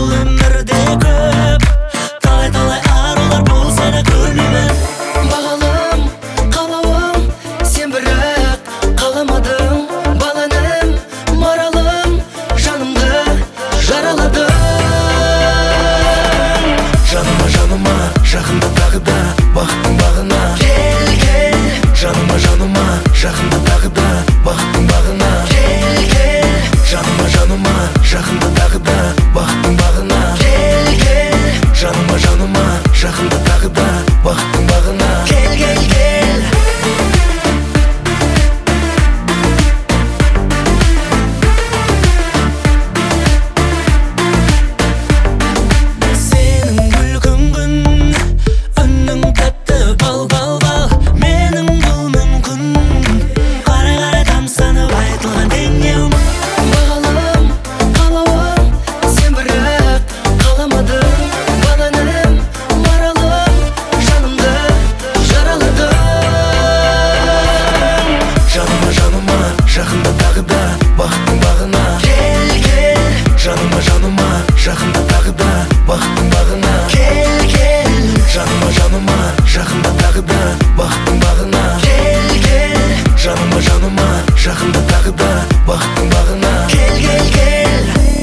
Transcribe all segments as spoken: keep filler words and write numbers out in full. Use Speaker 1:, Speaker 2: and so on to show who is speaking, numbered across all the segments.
Speaker 1: бұл өмірде көп, талай-талай арулар болса да көрмеймін.
Speaker 2: Бағалым, қалауым, сен бірақ қаламадың. Баланым, маралым, жанымды жараладың.
Speaker 1: Жаныма, жаныма, жақында тағы да бақыттың бағына.
Speaker 2: Кел, кел,
Speaker 1: Жаныма, жаныма, жақында тағы да бақыттың бағына.
Speaker 2: кел, кел,
Speaker 1: Жаныма, жаныма, жақында тағы да бақыттың бағына.
Speaker 2: кел, кел,
Speaker 1: Жаныма, жаныма, жақында тағы да бақыттың бағына.
Speaker 2: кел, кел, кел.
Speaker 1: Сенің күлкің күн, үнің тәтті бал, бал, бал. Менің бұл мүмкін, қарай-қарай тамсанып айтылған теңеу мың.
Speaker 2: Бағалым, қалауым, сен бірақ қаламадың. Баланым, маралым, жанымды жараладың.
Speaker 1: Жаныма, жаныма, жақында тағы да бақыттың бағына.
Speaker 2: Кел, кел,
Speaker 1: Жаныма, жаныма, жақында тағы да бақыттың бағына.
Speaker 2: кел, кел,
Speaker 1: Жаныма, жаныма, жақында тағы да бақыттың бағына.
Speaker 2: кел, кел,
Speaker 1: Жаныма, жаныма, жақында тағы да бақыттың бағына.
Speaker 2: кел, кел, кел.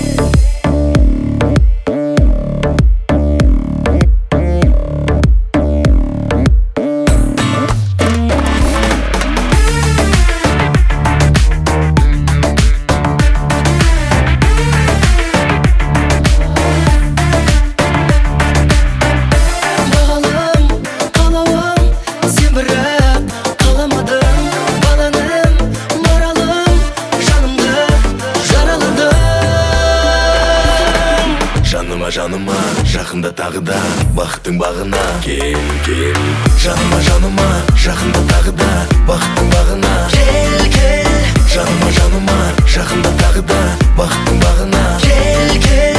Speaker 2: Бағалым, қалауым, сен бірақ қаламадың. Баланым, маралым, жанымды жараладың.
Speaker 1: Жаныма, жаныма, жақында тағы да бақыттың бағына. Кел, кел. Жаныма, жаныма, жақында тағы да бақыттың бағына.
Speaker 2: Кел, кел,
Speaker 1: Жаныма, жаныма, жақында тағы да бақыттың бағына.
Speaker 2: кел, кел.